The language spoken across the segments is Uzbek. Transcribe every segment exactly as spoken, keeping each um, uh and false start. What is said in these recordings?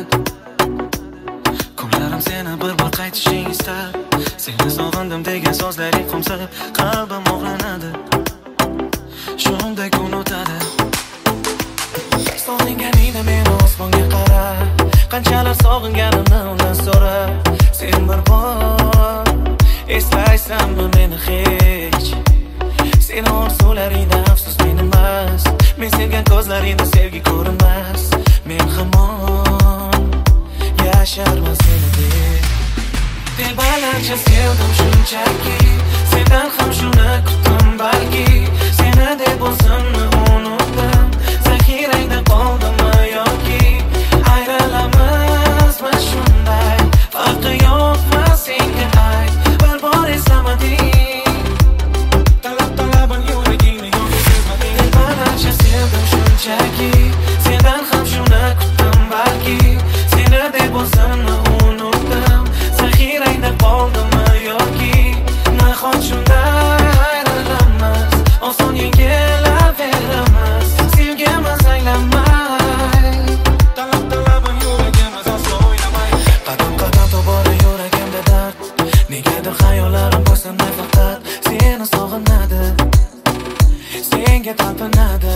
Kunlarim seni bir bor qaytishing istab, seni sog'indim degan so'zlaring qumsib qalbim og'rinadi. Shunday kun o'tadi. Sog'inganingda meni osmonga qara, qanchalar sog'inganimni undan so'ra. Sen bir bor eslaysanmi meni hech? Seni orzularingda afsus men emas, men sevgan ko'zlaringda sevgi ko'rinmas. Men hamon yasharman seni deb. Telbalarcha sevdim shunchaki, sendan ham shuni kutdim balki. Seni deb o'zimni unutdim, zaxirangda qoldimmi yoki ayrilamizmi shunday? Farqi yo'qmi senga ayt, bir bor eslamading. Talab talabim yuragingni yo'q sezmading. Telbalarcha sevdim shunchaki, sendan ham shuni kutdim balki. Seni deb o'zimni unutdim, zaxirangda qoldimmi yoki nahot shunday ayrilamiz, oson yengilaveramiz, sevgimiz anglamay. Talab talabim yuragimiz aslo o'ynamay. Qadam qadam tobora yuragimda dard, negadir xayollarim bo'ysunmay faqat seni sog'inadi, senga talpinadi.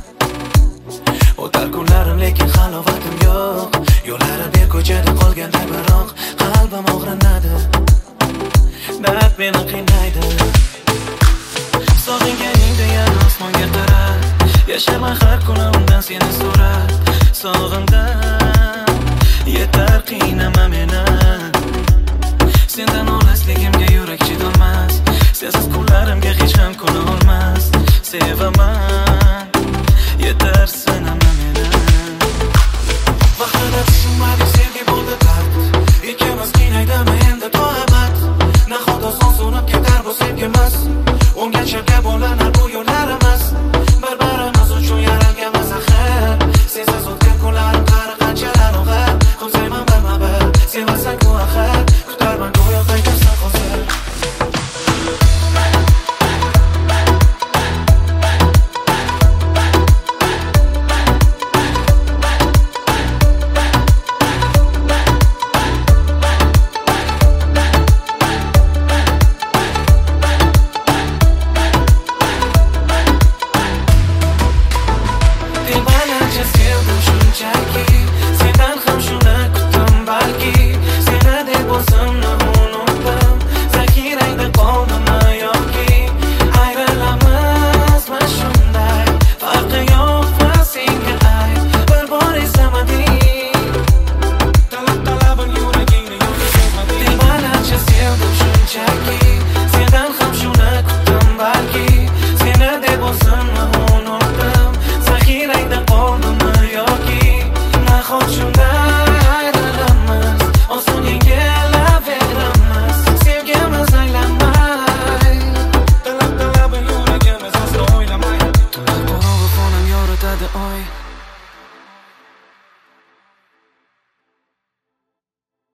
O'tar kunlarim lekin halovatim yo'q, yo'llari bir ko'chada qolganda biroq qalbim og'rinadi, dard meni qiynaydi. Sog'inganingda yana osmonga qara, yashaman har kuni undan seni so'rab. Sog'indim